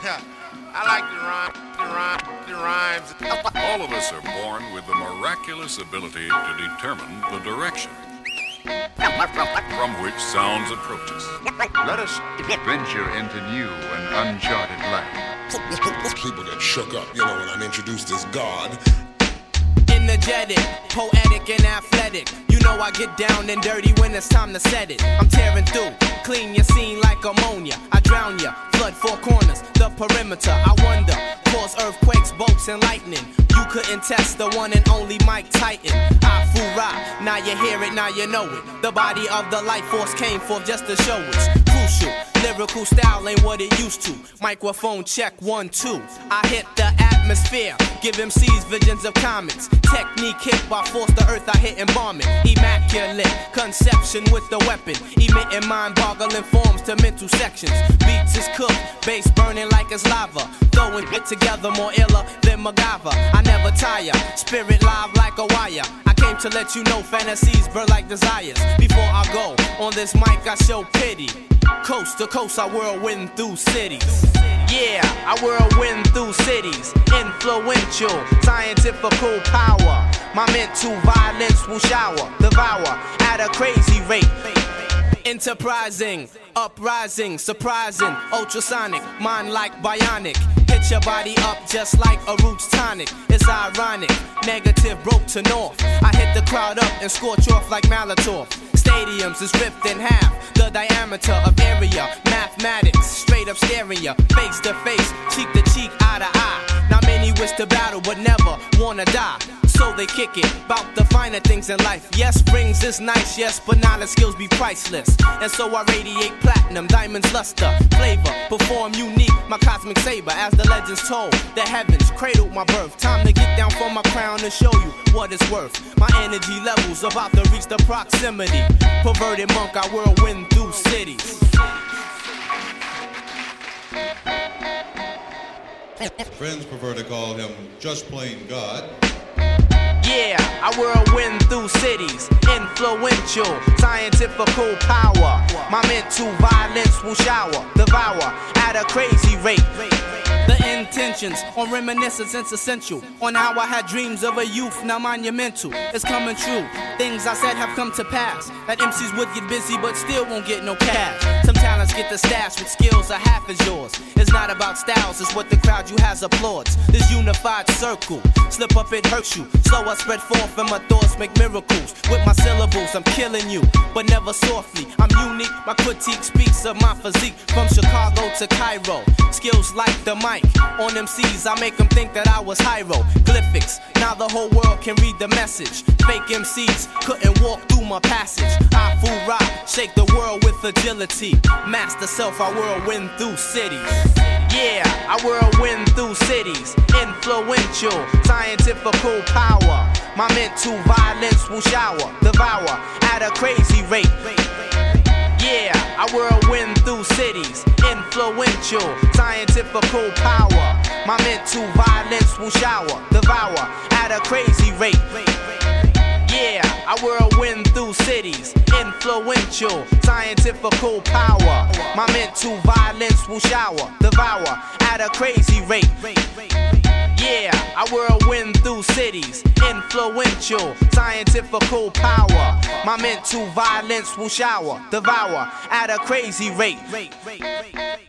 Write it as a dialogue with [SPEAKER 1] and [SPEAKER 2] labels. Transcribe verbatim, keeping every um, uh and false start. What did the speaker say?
[SPEAKER 1] I like the rhyme, the rhyme, the rhymes.
[SPEAKER 2] All of us are born with the miraculous ability to determine the direction from which sounds approach us.
[SPEAKER 3] Let us venture into new and uncharted lands.
[SPEAKER 4] People get shook up, you know, when I'm introduced as God.
[SPEAKER 5] Energetic, poetic and athletic. You know I get down and dirty when it's time to set it. I'm tearing through, clean your scene like ammonia. I drown ya, flood four corners, the perimeter. I wonder, cause earthquakes, bolts and lightning. You couldn't test the one and only Mike Titan. I fool now you hear it, now you know it. The body of the life force came forth just to show it's crucial. Lyrical style ain't what it used to. Microphone check one, two. I hit the atmosphere, give M Cs visions of comets. Technique hit by force the earth, I hit and bomb it. Immaculate conception with the weapon, emitting mind-boggling forms to mental sections. Beats is cooked, bass burning like it's lava. Throwing it together more iller than MacGyver. I never tire, spirit live like a wire. I came to let you know fantasies burn like desires. Before I go on this mic, I show pity. Coast to coast, I whirlwind through cities. Yeah, I whirlwind through cities. Influential, scientifical power. My mental violence will shower, devour at a crazy rate. Enterprising, uprising, surprising, ultrasonic, mind like bionic. Hit your body up just like a roots tonic. It's ironic, negative broke to north. I hit the crowd up and scorch off like Molotov. Stadiums is ripped in half, the diameter of area. Mathematics, straight up staring ya, face to face, cheek to cheek, eye to eye. Not many wish to battle, but never wanna die. So they kick it, bout the finer things in life. Yes, rings is nice, yes, but knowledge skills be priceless. And so I radiate platinum, diamonds luster, flavor, perform unique, my cosmic saber. As the legends told, the heavens cradled my birth. Time to get down from my crown and show you what it's worth. My energy levels about to reach the proximity. Perverted monk, I whirlwind through cities.
[SPEAKER 6] Friends prefer to call him just plain God.
[SPEAKER 5] Yeah, I whirlwind through cities. Influential, scientifical power. My mental violence will shower, devour at a crazy rate. The intentions on reminiscence is essential. On how I had dreams of a youth, now monumental. It's coming true. Things I said have come to pass. That M Cs would get busy but still won't get no cash. Some talents get the stash with skills are half as yours. It's not about styles, it's what the crowd you has applauds. This unified circle, slip up it hurts you. Slow I spread forth and my thoughts make miracles. With my syllables I'm killing you, but never softly. I'm unique, my critique speaks of my physique. From Chicago to Cairo, skills like the mic. On M Cs I make them think that I was hieroglyphics. Now the whole world can read the message. Fake M Cs couldn't walk through my passage. I fool rock, shake the world with agility. Master self, I whirlwind through cities. Yeah, I whirlwind through cities. Influential, scientifical power. My mental violence will shower, devour at a crazy rate. Yeah, I whirlwind through cities. Influential, scientifical power. My mental violence will shower, devour at a crazy rate. Yeah, I whirlwind through cities. Influential, scientifical power. My mental violence will shower, devour at a crazy rate. Yeah, I whirlwind through cities. Influential, scientifical power. My mental violence will shower, devour at a crazy rate.